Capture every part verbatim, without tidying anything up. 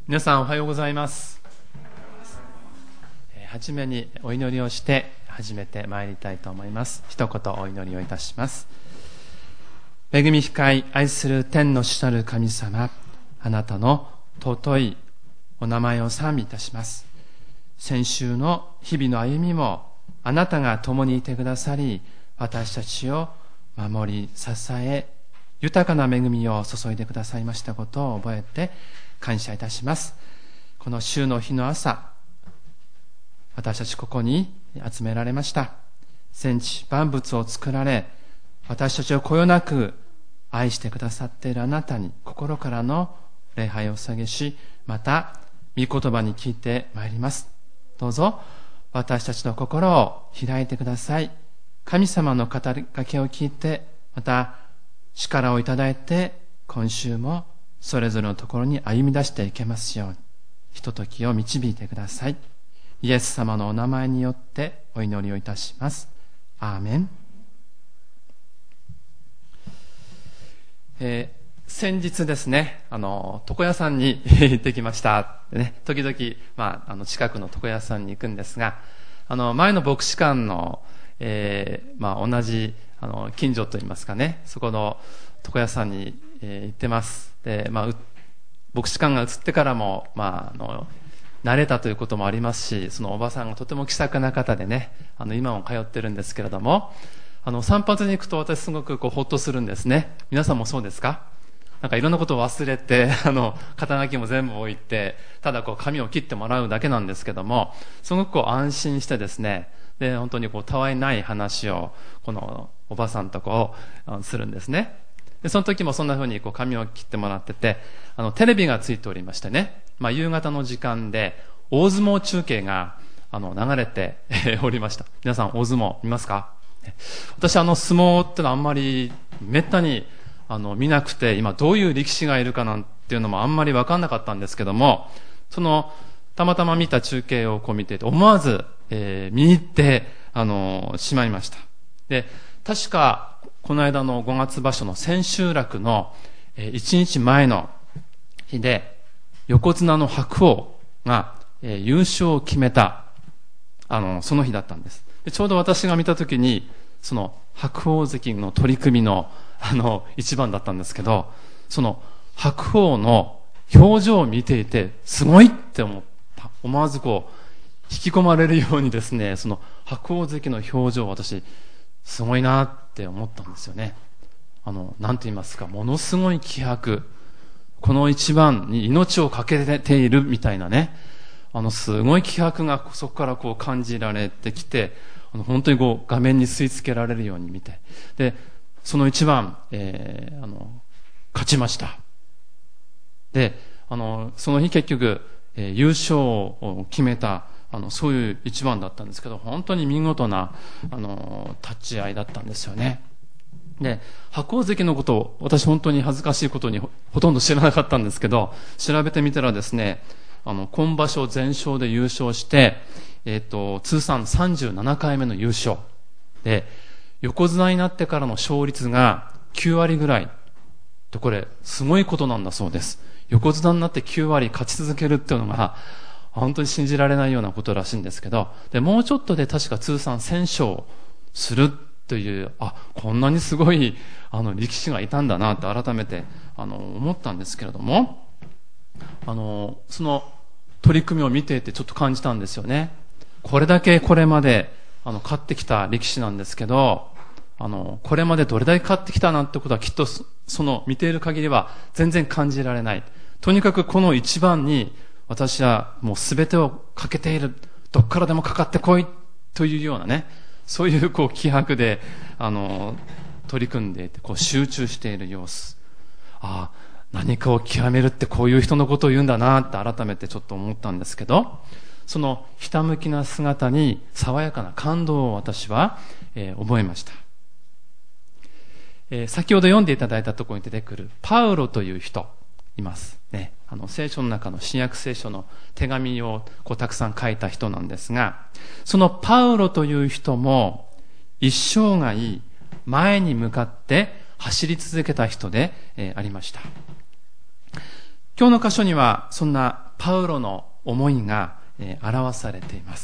皆さんおはようございます。はじめにお祈りをして始めてまいりたいと思います。一言お祈りをいたします。恵み深い愛する天の主なる神様、あなたの尊いお名前を賛美いたします。先週の日々の歩みもあなたが共にいてくださり、私たちを守り支え、豊かな恵みを注いでくださいましたことを覚えて感謝いたします。この週の日の朝、私たちここに集められました。千地万物を作られ、私たちをこよなく愛してくださっているあなたに心からの礼拝を捧げし、また御言葉に聞いてまいります。どうぞ私たちの心を開いてください。神様の語りかけを聞いて、また力をいただいて、今週もそれぞれのところに歩み出していけますように、ひとときを導いてください。イエス様のお名前によってお祈りをいたします。アーメン。えー、先日ですね、あの床屋さんに行ってきましたで、ね、時々、まあ、あの近くの床屋さんに行くんですが、あの前の牧師館の、えーまあ、同じあの近所といいますかね、そこの床屋さんに、えー、行ってます。で、まあ、牧師館が移ってからも、まあ、あの慣れたということもありますし、そのおばさんがとても気さくな方でね、あの今も通ってるんですけれども、あの散髪に行くと私すごくこうほっとするんですね。皆さんもそうですか？なんかいろんなことを忘れて、あの肩書きも全部置いて、ただこう髪を切ってもらうだけなんですけども、すごくこう安心してですね、で本当にこうたわいない話をこのおばさんとこうするんですね。でその時もそんな風にこう髪を切ってもらってて、あのテレビがついておりましてね、まあ、夕方の時間で大相撲中継があの流れておりました。皆さん大相撲見ますか？私あの相撲ってのはあんまりめったにあの見なくて、今どういう力士がいるかなんていうのもあんまり分かんなかったんですけども、そのたまたま見た中継をこう見ていて思わず、えー、見入ってあのしまいました。で確かこの間のごがつ場所の千秋楽のいちにちまえの日で、横綱の白鵬が優勝を決めたあのその日だったんです。でちょうど私が見たときにその白鵬関の取り組みのあの一番だったんですけど、その白鵬の表情を見ていてすごいって思った。思わずこう引き込まれるようにですね、その白鵬関の表情を私すごいなって思ったんですよね。あのなんて言いますか、ものすごい気迫、この一番に命をかけているみたいなね、あのすごい気迫がそこからこう感じられてきて、あの本当にこう画面に吸い付けられるように見て、でその一番、えー、あの勝ちました。であのその日結局、えー、優勝を決めたあのそういう一番だったんですけど、本当に見事なあの立ち合いだったんですよね。で白鵬関のことを私本当に恥ずかしいことに ほ, ほとんど知らなかったんですけど、調べてみたらですね、あの今場所全勝で優勝して、えー、と通算さんじゅうななかいめの優勝で、横綱になってからの勝率がきゅうわりぐらいと、これすごいことなんだそうです。横綱になってきゅうわり勝ち続けるっていうのが本当に信じられないようなことらしいんですけど、でもうちょっとで確か通算せん勝するという、あ、こんなにすごいあの力士がいたんだなって改めてあの思ったんですけれども、あのその取り組みを見ていてちょっと感じたんですよね。これだけこれまであの勝ってきた力士なんですけど、あのこれまでどれだけ勝ってきたなんてことはきっとその見ている限りは全然感じられない。とにかくこの一番に私はもう全てをかけている、どっからでもかかってこいというようなね、そういうこう気迫であの取り組んでいて、こう集中している様子、ああ何かを極めるってこういう人のことを言うんだなって改めてちょっと思ったんですけど、そのひたむきな姿に爽やかな感動を私は、えー、覚えました。えー、先ほど読んでいただいたところに出てくるパウロという人いますね。あの聖書の中の新約聖書の手紙をこうたくさん書いた人なんですが、そのパウロという人も一生涯前に向かって走り続けた人で、えー、ありました。今日の箇所にはそんなパウロの思いが、えー、表されています。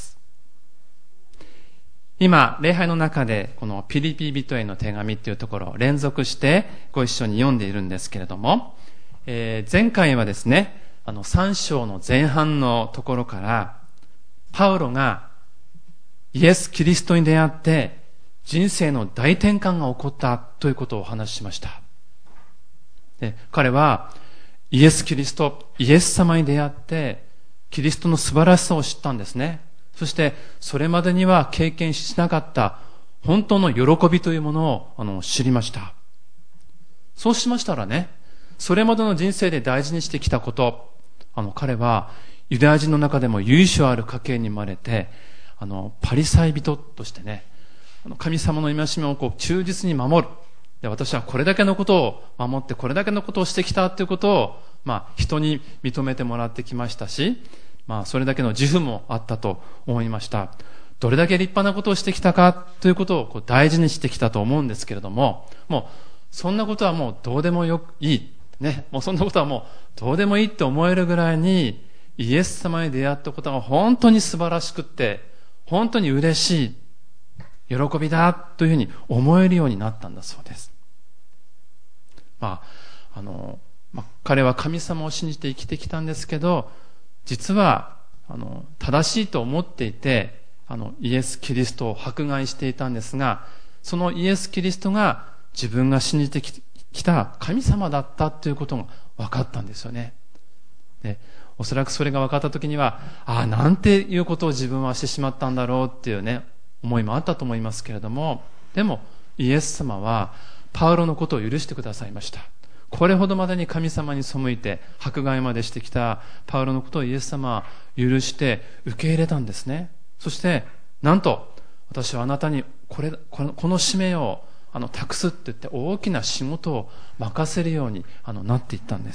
今、礼拝の中で、このピリピ人への手紙というところを連続してご一緒に読んでいるんですけれども、えー、前回はですね、あのさん章の前半のところから、パウロがイエス・キリストに出会って人生の大転換が起こったということをお話ししました。で、彼はイエス・キリスト、イエス様に出会ってキリストの素晴らしさを知ったんですね。そしてそれまでには経験しなかった本当の喜びというものをあの知りました。そうしましたらね、それまでの人生で大事にしてきたこと、あの彼はユダヤ人の中でも由緒ある家系に生まれて、あのパリサイ人としてね、あの神様の戒めをこう忠実に守る。で、私はこれだけのことを守ってこれだけのことをしてきたということを、まあ人に認めてもらってきましたし、まあそれだけの自負もあったと思いました。どれだけ立派なことをしてきたかということをこう大事にしてきたと思うんですけれども、もうそんなことはもうどうでもよくいい。ね、もうそんなことはもうどうでもいいって思えるぐらいに、イエス様に出会ったことが本当に素晴らしくって、本当に嬉しい、喜びだというふうに思えるようになったんだそうです。まあ、あの、まあ、彼は神様を信じて生きてきたんですけど、実は、あの、正しいと思っていて、あの、イエス・キリストを迫害していたんですが、そのイエス・キリストが自分が信じてきた神様だったということが分かったんですよね。で、おそらくそれが分かったときには、ああ、なんていうことを自分はしてしまったんだろうっていうね、思いもあったと思いますけれども、でも、イエス様は、パウロのことを許してくださいました。これほどまでに神様に背いて、迫害までしてきたパウロのことをイエス様は許して受け入れたんですね。そして、なんと、私はあなたにこれ、この、この使命をあの託すって言って大きな仕事を任せるようにあのなっていったんです。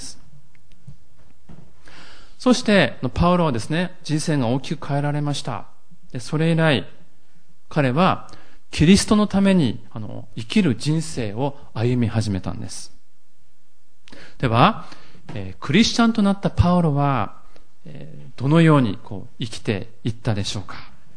そして、パウロはですね、人生が大きく変えられました。で、それ以来、彼は、キリストのために、あの、生きる人生を歩み始めたんです。では、えー、クリスチャンとなったパウロは、えー、どのように、こう、生きていったでしょうか。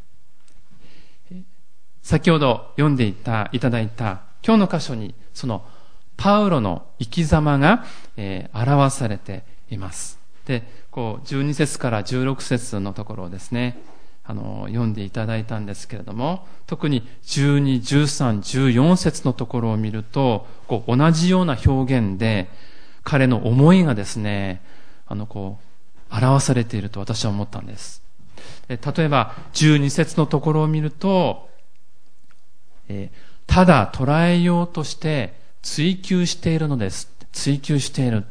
先ほど読んでいた、いただいた、今日の箇所に、その、パウロの生き様が、えー、表されています。で、こう、じゅうに節からじゅうろく節のところをですね、あの、読んでいただいたんですけれども、特にじゅうに、じゅうさん、じゅうよん節のところを見ると、こう、同じような表現で、彼の思いがですね、あの、こう、表されていると私は思ったんです。で、例えば、じゅうに節のところを見ると、えー、ただ捉えようとして追求しているのです。追求している。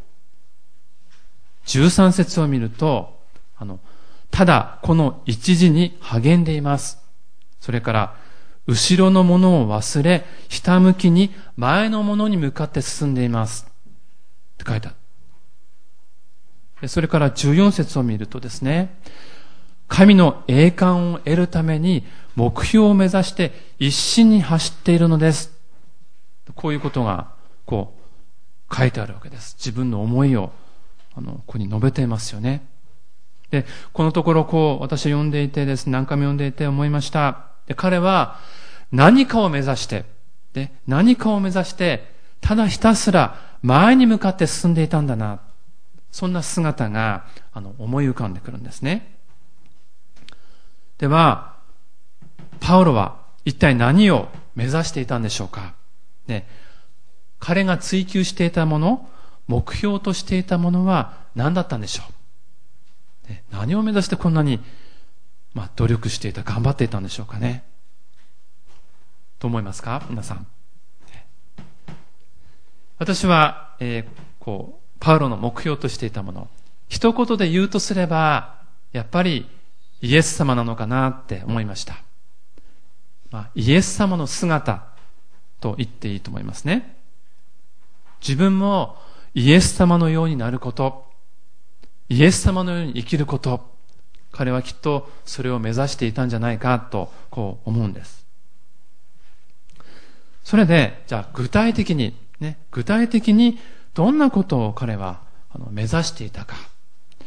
じゅうさん節を見ると、あの、ただこの一時に励んでいます。それから、後ろのものを忘れ、ひたむきに前のものに向かって進んでいます。って書いてある。それからじゅうよん節を見るとですね、神の栄冠を得るために目標を目指して一心に走っているのです。こういうことが、こう、書いてあるわけです。自分の思いを、あの、ここに述べていますよね。で、このところこう、私は読んでいてですね、何回も読んでいて思いました。で、彼は何かを目指して、で、何かを目指して、ただひたすら前に向かって進んでいたんだな。そんな姿が、あの、思い浮かんでくるんですね。では、パウロは一体何を目指していたんでしょうか。ね、彼が追求していたもの、目標としていたものは何だったんでしょう。ね、何を目指してこんなに、まあ、努力していた、頑張っていたんでしょうかね。と思いますか、皆さん。私は、えー、こう、パウロの目標としていたもの、一言で言うとすれば、やっぱりイエス様なのかなって思いました。まあ、イエス様の姿と言っていいと思いますね。自分もイエス様のようになること、イエス様のように生きること、彼はきっとそれを目指していたんじゃないかとこう思うんです。それで、じゃあ具体的に、ね、具体的にどんなことを彼はあの目指していたか。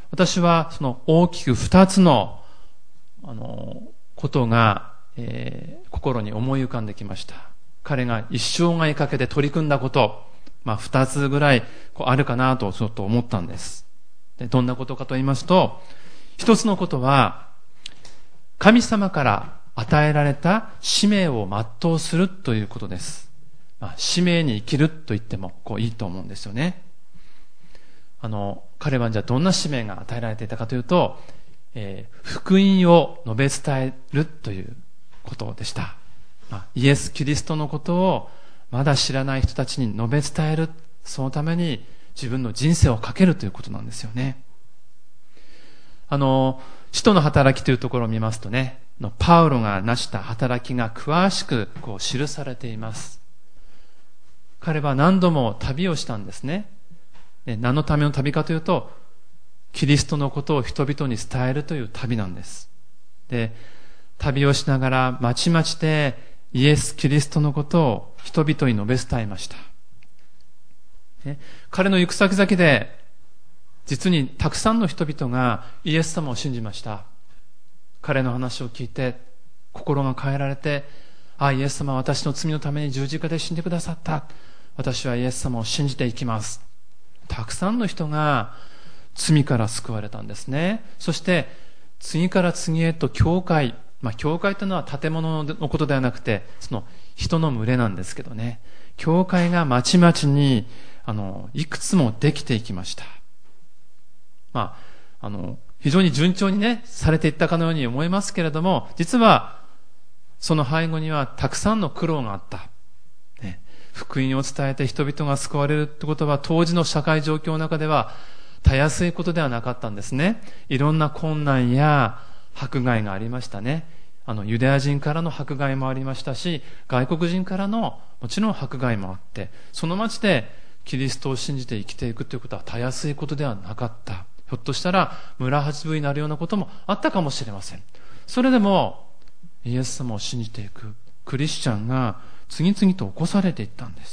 私はその大きく二つの、あの、ことが、えー、心に思い浮かんできました。彼が一生涯かけて取り組んだこと、まあ二つぐらいこうあるかなとちょっと思ったんです。で、どんなことかと言いますと、一つのことは、神様から与えられた使命を全うするということです。まあ、使命に生きると言ってもこういいと思うんですよね。あの、彼はじゃあどんな使命が与えられていたかというと、えー、福音を述べ伝えるということでした。まあ、イエス・キリストのことをまだ知らない人たちに述べ伝える。そのために自分の人生をかけるということなんですよね。あの、使徒の働きというところを見ますとね、パウロが成した働きが詳しくこう記されています。彼は何度も旅をしたんですね。で、何のための旅かというと、キリストのことを人々に伝えるという旅なんです。で、旅をしながらまちまちでイエス・キリストのことを人々に述べ伝えました。ね、彼の行く先々で実にたくさんの人々がイエス様を信じました。彼の話を聞いて心が変えられて、あ、イエス様は私の罪のために十字架で死んでくださった。私はイエス様を信じていきます。たくさんの人が罪から救われたんですね。そして次から次へと教会、まあ教会というのは建物のことではなくて、その人の群れなんですけどね。教会がまちまちにあのいくつもできていきました。まあ、あの、非常に順調にね、されていったかのように思いますけれども、実は、その背後にはたくさんの苦労があった。ね、福音を伝えて人々が救われるってことは、当時の社会状況の中では、たやすいことではなかったんですね。いろんな困難や迫害がありましたね。あの、ユダヤ人からの迫害もありましたし、外国人からのもちろん迫害もあって、その町でキリストを信じて生きていくということはたやすいことではなかった。ひょっとしたら村八分になるようなこともあったかもしれません。それでもイエス様を信じていくクリスチャンが次々と起こされていったんです。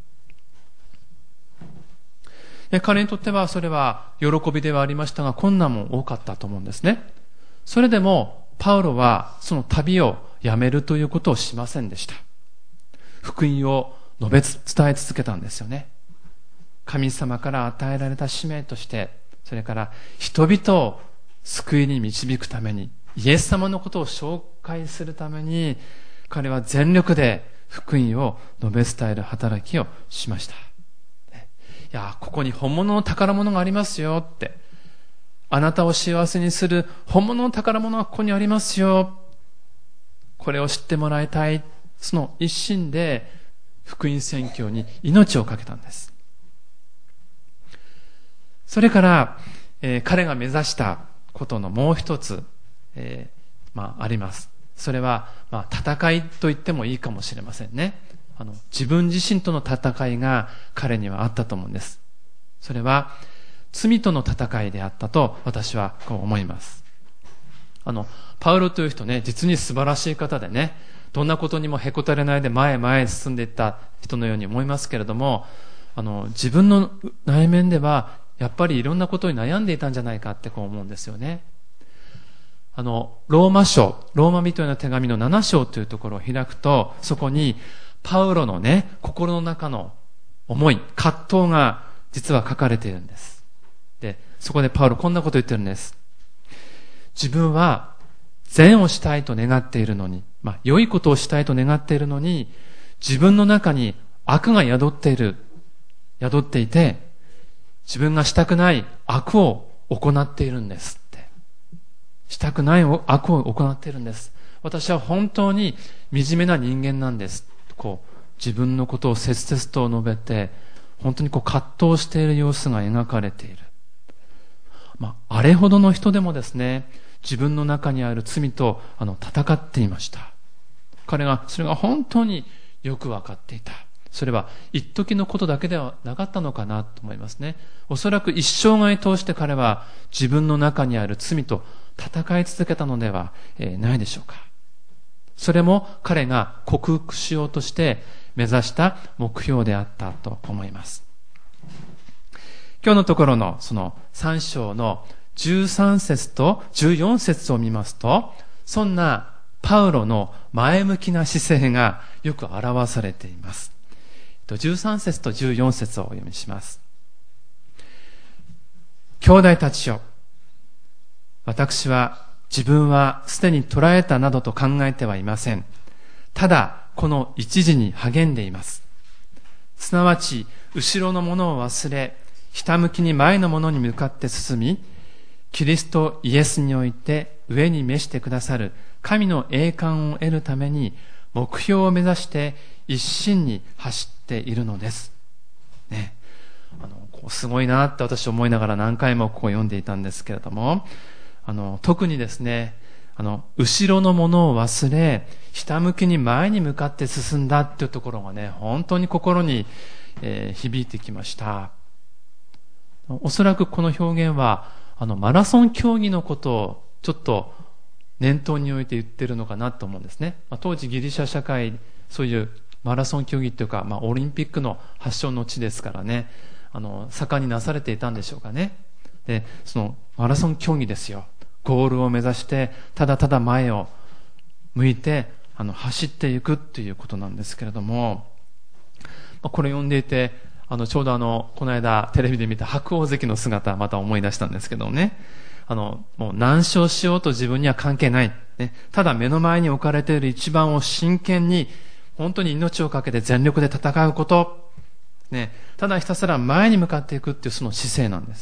で、彼にとってはそれは喜びではありましたが、困難も多かったと思うんですね。それでもパウロはその旅をやめるということをしませんでした。福音を述べ伝え続けたんですよね。神様から与えられた使命として、それから人々を救いに導くために、イエス様のことを紹介するために、彼は全力で福音を述べ伝える働きをしました。いや、ここに本物の宝物がありますよって。あなたを幸せにする本物の宝物がここにありますよ。これを知ってもらいたい。その一心で福音宣教に命をかけたんです。それから、えー、彼が目指したことのもう一つ、えー、まあ、あります。それは、まあ、戦いと言ってもいいかもしれませんね。あの、自分自身との戦いが彼にはあったと思うんです。それは、罪との戦いであったと私はこう思います。あの、パウロという人ね、実に素晴らしい方でね、どんなことにもへこたれないで前へ前へ進んでいった人のように思いますけれども、あの、自分の内面では、やっぱりいろんなことに悩んでいたんじゃないかってこう思うんですよね。あの、ローマ書、ローマ人への手紙のなな章というところを開くと、そこにパウロのね、心の中の思い、葛藤が実は書かれているんです。で、そこでパウロこんなことを言ってるんです。自分は善をしたいと願っているのに、まあ、良いことをしたいと願っているのに、自分の中に悪が宿っている、宿っていて、自分がしたくない悪を行っているんですって。したくない悪を行っているんです。私は本当に惨めな人間なんです。こう、自分のことを切々と述べて、本当にこう葛藤している様子が描かれている。まあ、あれほどの人でもですね、自分の中にある罪とあの戦っていました。彼が、それが本当によくわかっていた。それは一時のことだけではなかったのかなと思いますね。おそらく一生涯通して彼は自分の中にある罪と戦い続けたのではないでしょうか。それも彼が克服しようとして目指した目標であったと思います。今日のところのそのさん章のじゅうさん節とじゅうよん節を見ますと、そんなパウロの前向きな姿勢がよく表されています。じゅうさん節とじゅうよん節をお読みします。兄弟たちよ、私は自分はすでに捕らえたなどと考えてはいません。ただこの一時に励んでいます。すなわち後ろのものを忘れ、ひたむきに前のものに向かって進み、キリストイエスにおいて上に召してくださる神の栄冠を得るために目標を目指して一心に走っているのです。ね、あのこうすごいなって私思いながら何回もこう読んでいたんですけれども、あの特にですね、あの後ろのものを忘れ、ひたむきに前に向かって進んだっていうところがね、本当に心に、えー、響いてきました。おそらくこの表現はあのマラソン競技のことをちょっと念頭に置いて言ってるのかなと思うんですね。まあ、当時ギリシャ社会、そういうマラソン競技っていうか、まあ、オリンピックの発祥の地ですからね、あの盛んになされていたんでしょうかね。で、そのマラソン競技ですよ。ゴールを目指してただただ前を向いてあの走っていくっていうことなんですけれども、まあ、これ読んでいて、あのちょうどあのこの間テレビで見た白鵬関の姿また思い出したんですけどね、あのもう何勝しようと自分には関係ない、ね、ただ目の前に置かれている一番を真剣に本当に命をかけて全力で戦うこと、ね、ただひたすら前に向かっていくっていうその姿勢なんです。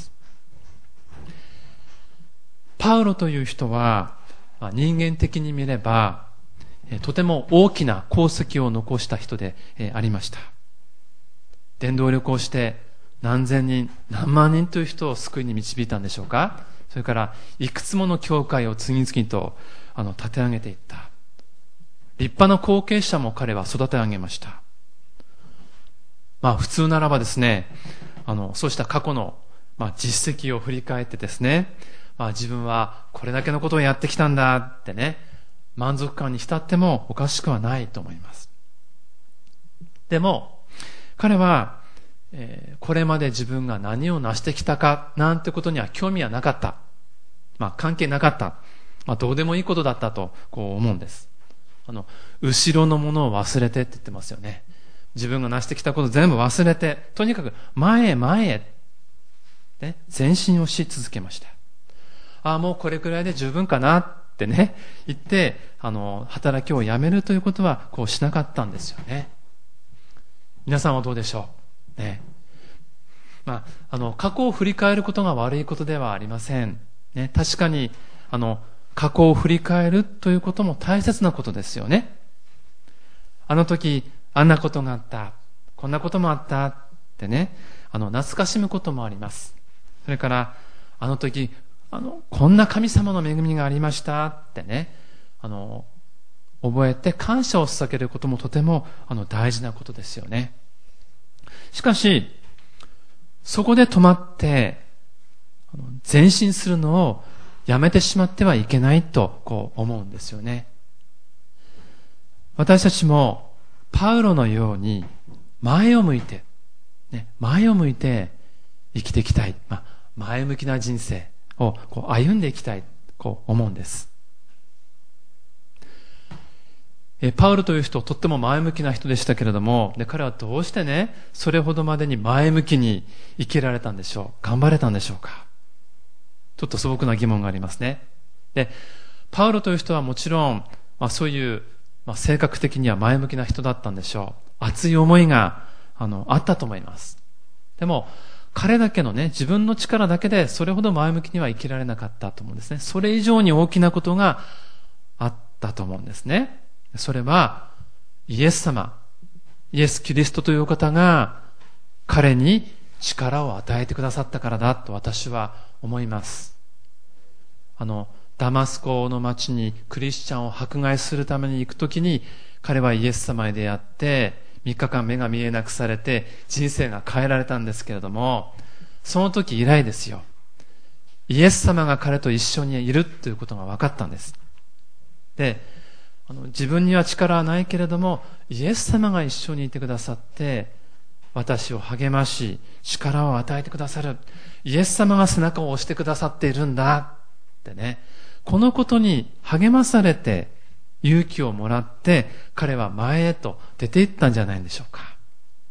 パウロという人は、まあ、人間的に見ればえとても大きな功績を残した人でえありました。伝道力をして何千人何万人という人を救いに導いたんでしょうか。それからいくつもの教会を次々とあの立て上げていった。立派な後継者も彼は育て上げました。まあ普通ならばですね、あのそうした過去の、まあ、実績を振り返ってですね、まあ、自分はこれだけのことをやってきたんだってね、満足感に浸ってもおかしくはないと思います。でも彼は、えー、これまで自分が何を成してきたかなんてことには興味はなかった。まあ関係なかった。まあどうでもいいことだったとこう思うんです。あの、後ろのものを忘れてって言ってますよね。自分が成してきたこと全部忘れて、とにかく前へ前へ、ね、前進をし続けました。ああ、もうこれくらいで十分かなってね、言って、あの、働きをやめるということはこうしなかったんですよね。皆さんはどうでしょうね。まあ、あの過去を振り返ることが悪いことではありません、ね、確かにあの過去を振り返るということも大切なことですよね。あの時あんなことがあった、こんなこともあったってね、あの懐かしむこともあります。それからあの時あのこんな神様の恵みがありましたってね、あの覚えて感謝を捧げることもとてもあの大事なことですよね。しかしそこで止まって前進するのをやめてしまってはいけないとこう思うんですよね。私たちもパウロのように前を向いて、ね、前を向いて生きていきたい、まあ、前向きな人生をこう歩んでいきたいこう思うんです。えパウロという人とっても前向きな人でしたけれども、で彼はどうしてねそれほどまでに前向きに生きられたんでしょう、頑張れたんでしょうか。ちょっと素朴な疑問がありますね。でパウロという人はもちろん、まあ、そういう、まあ、性格的には前向きな人だったんでしょう。熱い思いがあのあったと思います。でも彼だけのね自分の力だけでそれほど前向きには生きられなかったと思うんですね。それ以上に大きなことがあったと思うんですね。それはイエス様、イエス・キリストという方が彼に力を与えてくださったからだと私は思います。あのダマスコの町にクリスチャンを迫害するために行くときに彼はイエス様に出会ってみっかかん目が見えなくされて人生が変えられたんですけれども、その時以来ですよ、イエス様が彼と一緒にいるということが分かったんです。であの自分には力はないけれどもイエス様が一緒にいてくださって私を励まし、力を与えてくださる。イエス様が背中を押してくださっているんだってね。このことに励まされて勇気をもらって彼は前へと出て行ったんじゃないんでしょうか。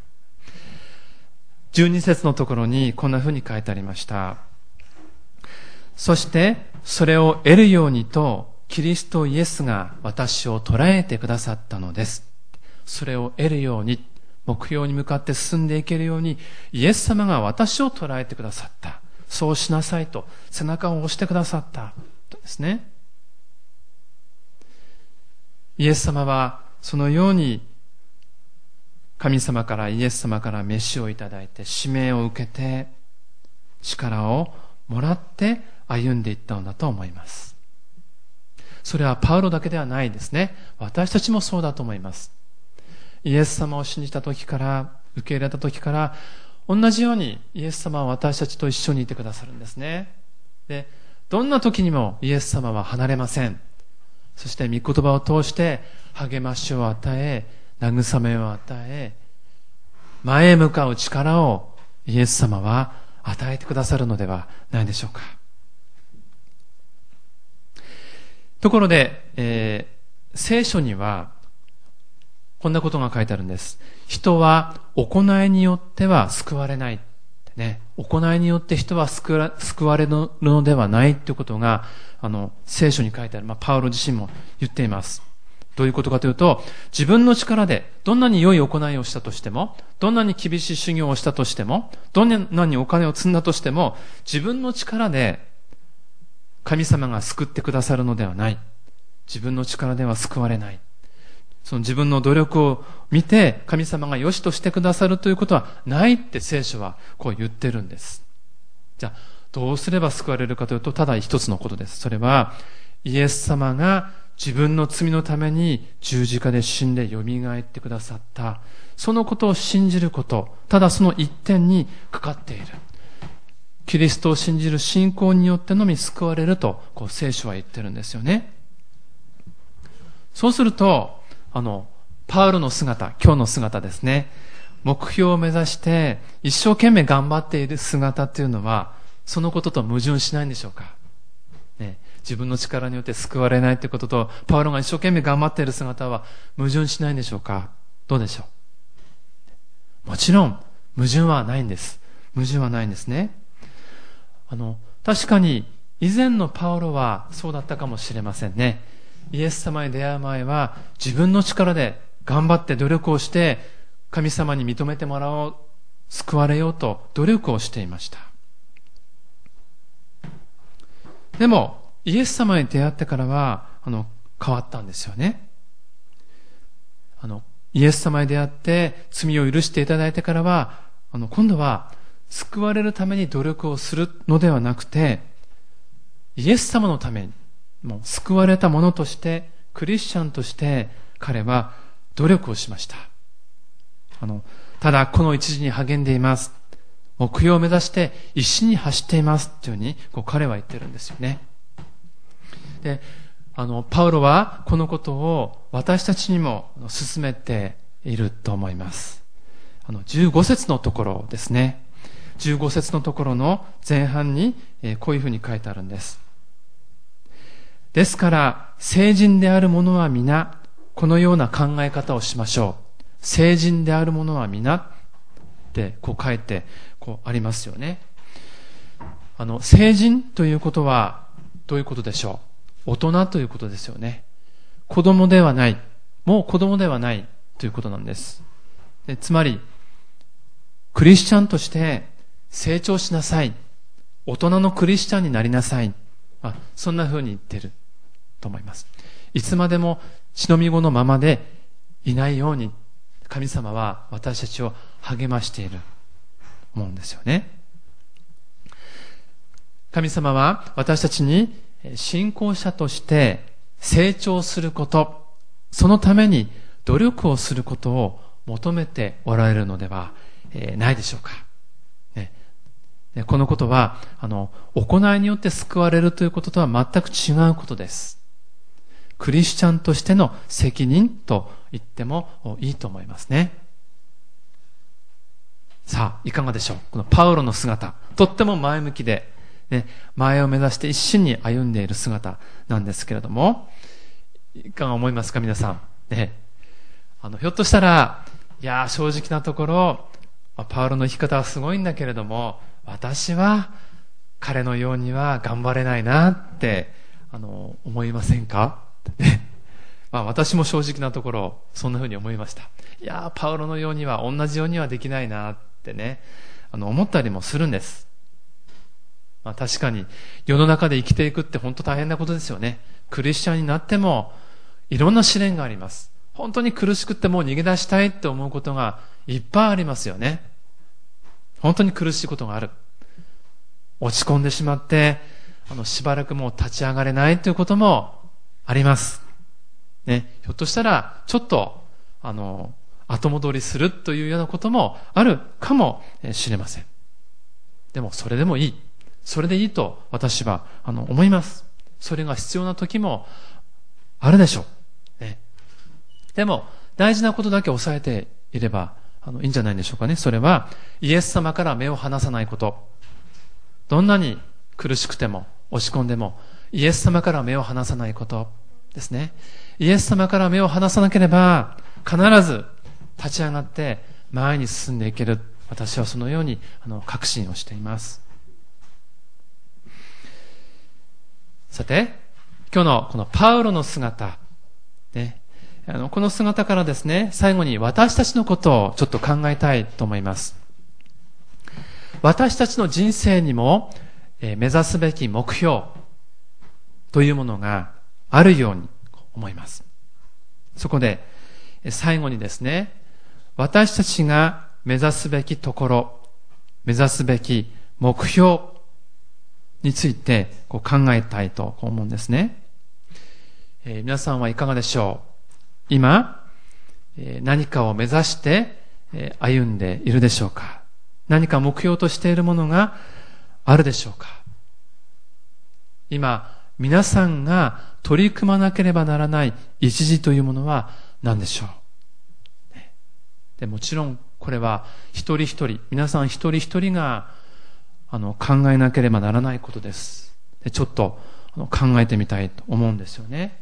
じゅうに節のところにこんな風に書いてありました。そしてそれを得るようにとキリストイエスが私を捉えてくださったのです。それを得るように、目標に向かって進んでいけるようにイエス様が私を捉えてくださった。そうしなさいと背中を押してくださったとですね。イエス様はそのように神様からイエス様から飯をいただいて使命を受けて力をもらって歩んでいったのだと思います。それはパウロだけではないですね。私たちもそうだと思います。イエス様を信じた時から受け入れた時から同じようにイエス様は私たちと一緒にいてくださるんですね。で、どんな時にもイエス様は離れません。そして御言葉を通して励ましを与え、慰めを与え、前へ向かう力をイエス様は与えてくださるのではないでしょうか。ところで、えー、聖書にはこんなことが書いてあるんです。人は行いによっては救われないってね。行いによって人は救わ、救われるのではないということがあの聖書に書いてある、まあ、パウロ自身も言っています。どういうことかというと、自分の力でどんなに良い行いをしたとしても、どんなに厳しい修行をしたとしても、どんなにお金を積んだとしても、自分の力で神様が救ってくださるのではない。自分の力では救われない。その自分の努力を見て神様が良しとしてくださるということはないって聖書はこう言ってるんです。じゃあどうすれば救われるかというと、ただ一つのことです。それはイエス様が自分の罪のために十字架で死んでよみがえってくださった、そのことを信じること、ただその一点にかかっている。キリストを信じる信仰によってのみ救われるとこう聖書は言ってるんですよね。そうするとあのパウロの姿、今日の姿ですね、目標を目指して一生懸命頑張っている姿っていうのはそのことと矛盾しないんでしょうか、ね、自分の力によって救われないということとパウロが一生懸命頑張っている姿は矛盾しないんでしょうか。どうでしょう。もちろん矛盾はないんです。矛盾はないんですね。あの確かに以前のパウロはそうだったかもしれませんね。イエス様に出会う前は自分の力で頑張って努力をして神様に認めてもらおう、救われようと努力をしていました。でもイエス様に出会ってからはあの変わったんですよね。あのイエス様に出会って罪を許していただいてからはあの今度は救われるために努力をするのではなくて、イエス様のためにもう救われた者としてクリスチャンとして彼は努力をしました。あのただこの一時に励んでいます、目標を目指して一心に走っていますというふうにこう彼は言ってるんですよね。であのパウロはこのことを私たちにも進めていると思います。あのじゅうご節のところですね。じゅうご節のところの前半にこういうふうに書いてあるんです。ですから聖人である者は皆このような考え方をしましょう。聖人である者は皆ってこう書いてこうありますよね。あの聖人ということはどういうことでしょう。大人ということですよね。子供ではない、もう子供ではないということなんです。でつまりクリスチャンとして成長しなさい、大人のクリスチャンになりなさい、あそんな風に言ってると思います。いつまでも血のみ子のままでいないように神様は私たちを励ましていると思うんですよね。神様は私たちに信仰者として成長すること、そのために努力をすることを求めておられるのではないでしょうか。ね、このことはあの行いによって救われるということとは全く違うことです。クリスチャンとしての責任と言ってもいいと思いますね。 さあ、いかがでしょう。このパウロの姿、とっても前向きで、ね、前を目指して一心に歩んでいる姿なんですけれども、いかが思いますか、皆さん。ね、あの、ひょっとしたら、いや、正直なところ、パウロの生き方はすごいんだけれども、私は彼のようには頑張れないなって、あの、思いませんか？ね。まあ私も正直なところ、そんな風に思いました。いや、パウロのようには、同じようにはできないなってね、あの、思ったりもするんです。まあ確かに、世の中で生きていくって本当大変なことですよね。クリスチャンになっても、いろんな試練があります。本当に苦しくってもう逃げ出したいって思うことがいっぱいありますよね。本当に苦しいことがある。落ち込んでしまって、あの、しばらくもう立ち上がれないということもあります。ね、ひょっとしたら、ちょっと、あの、後戻りするというようなこともあるかもしれません。でも、それでもいい。それでいいと私は、あの、思います。それが必要な時もあるでしょう。ね、でも、大事なことだけ押さえていれば、あの、いいんじゃないでしょうかね。それは、イエス様から目を離さないこと。どんなに苦しくても、落ち込んでも、イエス様から目を離さないことですね。イエス様から目を離さなければ、必ず立ち上がって前に進んでいける。私はそのように、あの、確信をしています。さて、今日のこのパウロの姿、ね、あの、この姿からですね、最後に私たちのことをちょっと考えたいと思います。私たちの人生にも、えー、目指すべき目標というものがあるように思います。そこで、最後にですね、私たちが目指すべきところ、目指すべき目標についてこう考えたいと思うんですね。えー、皆さんはいかがでしょう？今、えー、何かを目指して、えー、歩んでいるでしょうか？何か目標としているものがあるでしょうか？今、皆さんが取り組まなければならない一時というものは何でしょう？でもちろんこれは一人一人、皆さん一人一人があの考えなければならないことです。でちょっとあの考えてみたいと思うんですよね。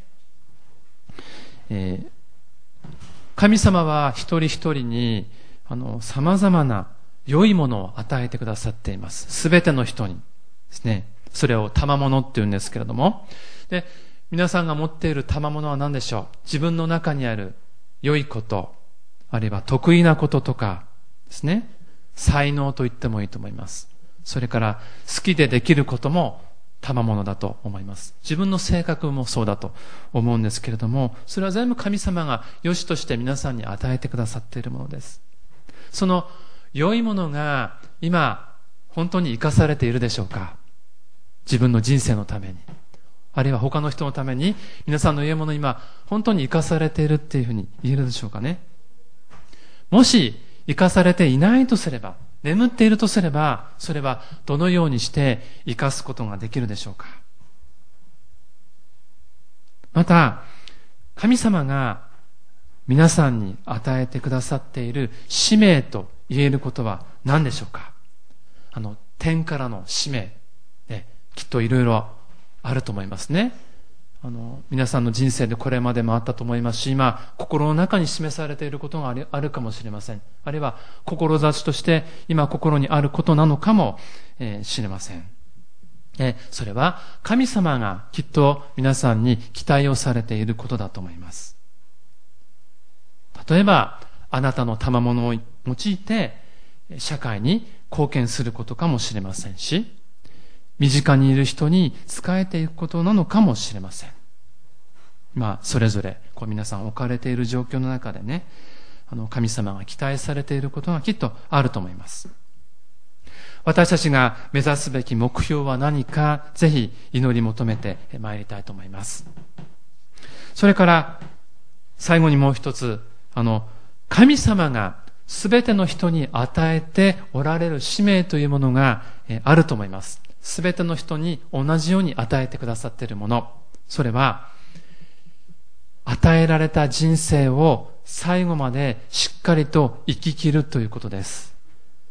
えー、神様は一人一人にあの様々な良いものを与えてくださっています。すべての人にですね。それを賜物って言うんですけれども。で、皆さんが持っている賜物は何でしょう？自分の中にある良いこと、あるいは得意なこととかですね。才能と言ってもいいと思います。それから好きでできることも賜物だと思います。自分の性格もそうだと思うんですけれども、それは全部神様が良しとして皆さんに与えてくださっているものです。その良いものが今本当に生かされているでしょうか？自分の人生のために、あるいは他の人のために皆さんの良いもの今本当に生かされているっていうふうに言えるでしょうかね？もし生かされていないとすれば、眠っているとすれば、それはどのようにして生かすことができるでしょうか？また、神様が皆さんに与えてくださっている使命と言えることは何でしょうか？あの、天からの使命、ね、きっといろいろあると思いますね。あの、皆さんの人生でこれまでもあったと思いますし、今、心の中に示されていることがある、あるかもしれません。あるいは、志として今心にあることなのかも、えー、しれません。えー、それは、神様がきっと皆さんに期待をされていることだと思います。例えば、あなたの賜物を用いて、社会に貢献することかもしれませんし、身近にいる人に仕えていくことなのかもしれません。まあ、それぞれ、こう皆さん置かれている状況の中でね、あの、神様が期待されていることがきっとあると思います。私たちが目指すべき目標は何か、ぜひ祈り求めてまいりたいと思います。それから、最後にもう一つ、あの、神様がすべての人に与えておられる使命というものがあると思います。すべての人に同じように与えてくださっているもの。それは、与えられた人生を最後までしっかりと生き切るということです。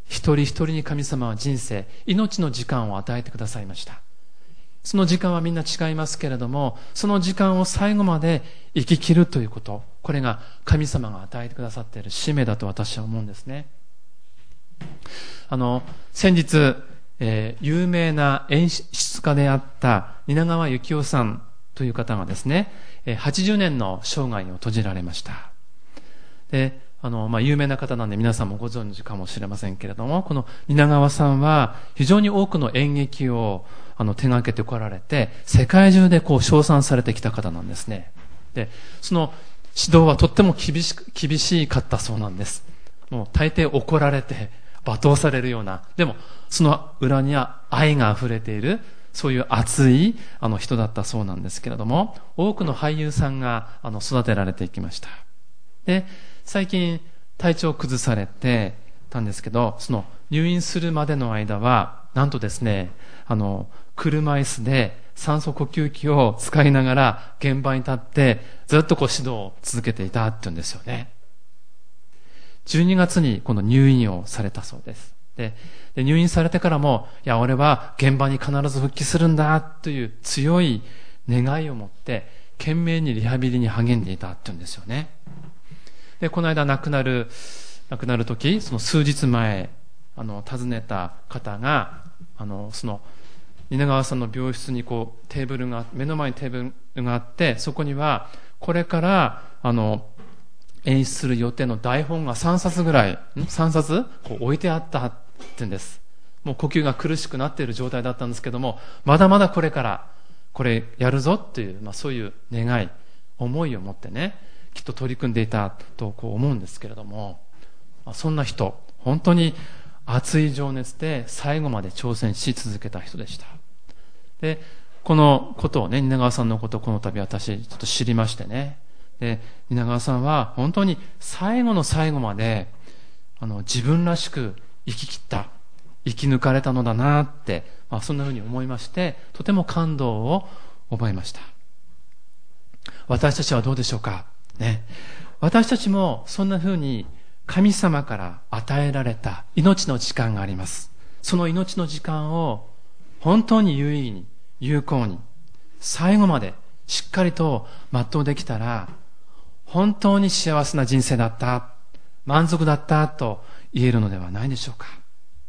一人一人に神様は人生、命の時間を与えてくださいました。その時間はみんな違いますけれども、その時間を最後まで生き切るということ、これが神様が与えてくださっている使命だと私は思うんですね。あの、先日、えー、有名な演出家であった蜷川幸雄さんという方がですね、はちじゅうねんの生涯を閉じられました。で、あの、まあ、有名な方なんで皆さんもご存知かもしれませんけれども、この蜷川さんは非常に多くの演劇をあの手掛けてこられて、世界中でこう称賛されてきた方なんですね。で、その指導はとっても厳しく、厳しかったそうなんです。もう大抵怒られて罵倒されるような、でもその裏には愛が溢れている、そういう熱いあの人だったそうなんですけれども、多くの俳優さんがあの育てられていきました。で、最近体調を崩されてたんですけど、その入院するまでの間は、なんとですね、あの、車椅子で酸素呼吸器を使いながら現場に立ってずっとこう指導を続けていたって言うんですよね。じゅうにがつにこの入院をされたそうです。で、で入院されてからも、いや、俺は現場に必ず復帰するんだという強い願いを持って懸命にリハビリに励んでいたって言うんですよね。で、この間亡くなる、亡くなる時、その数日前、あの、訪ねた方が、あの、その、蜷川さんの病室にこう、テーブルが、目の前にテーブルがあって、そこには、これから、あの、演出する予定の台本がさんさつぐらい、さんさつこう置いてあったって言うんです。もう呼吸が苦しくなっている状態だったんですけども、まだまだこれから、これやるぞっていう、まあそういう願い、思いを持ってね、きっと取り組んでいたとこう思うんですけれども、そんな人、本当に熱い情熱で最後まで挑戦し続けた人でした。で、このことをね、蜷川さんのことをこの度私ちょっと知りましてね。で、蜷川さんは本当に最後の最後まであの自分らしく生き切った、生き抜かれたのだなって、まあ、そんなふうに思いまして、とても感動を覚えました。私たちはどうでしょうかね。私たちもそんなふうに神様から与えられた命の時間があります。その命の時間を本当に有意義に、有効に、最後までしっかりと全うできたら、本当に幸せな人生だった、満足だったと言えるのではないでしょうか。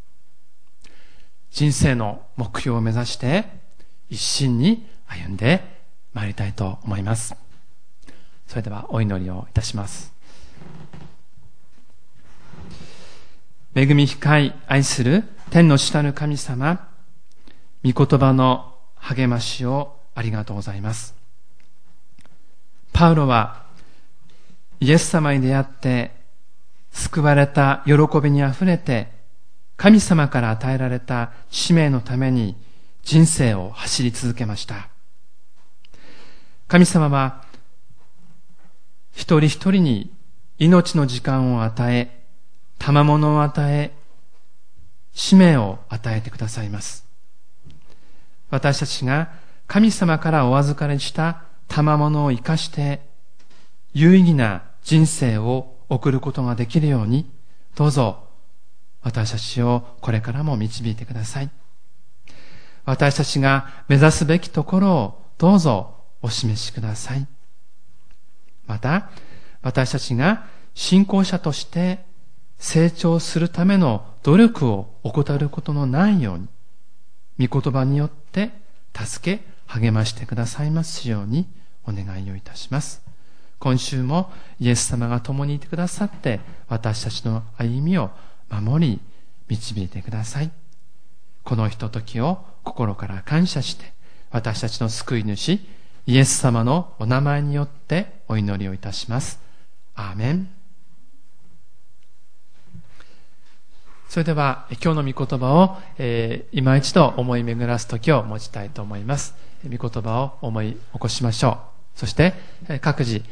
人生の目標を目指して一心に歩んでまいりたいと思います。それではお祈りをいたします。恵み深い愛する天の下の神様、御言葉の励ましをありがとうございます。パウロはイエス様に出会って救われた喜びにあふれて、神様から与えられた使命のために人生を走り続けました。神様は一人一人に命の時間を与え、賜物を与え、使命を与えてくださいます。私たちが神様からお預かりした賜物を生かして、有意義な人生を送ることができるように、どうぞ私たちをこれからも導いてください。私たちが目指すべきところをどうぞお示しください。また、私たちが信仰者として成長するための努力を怠ることのないように、御言葉によって助け、励ましてくださいますようにお願いをいたします。今週もイエス様が共にいてくださって、私たちの歩みを守り、導いてください。このひとときを心から感謝して、私たちの救い主、イエス様のお名前によってお祈りをいたします。アーメン。それでは今日の御言葉を、えー、今一度思い巡らす時を持ちたいと思います。御言葉を思い起こしましょう。そして各自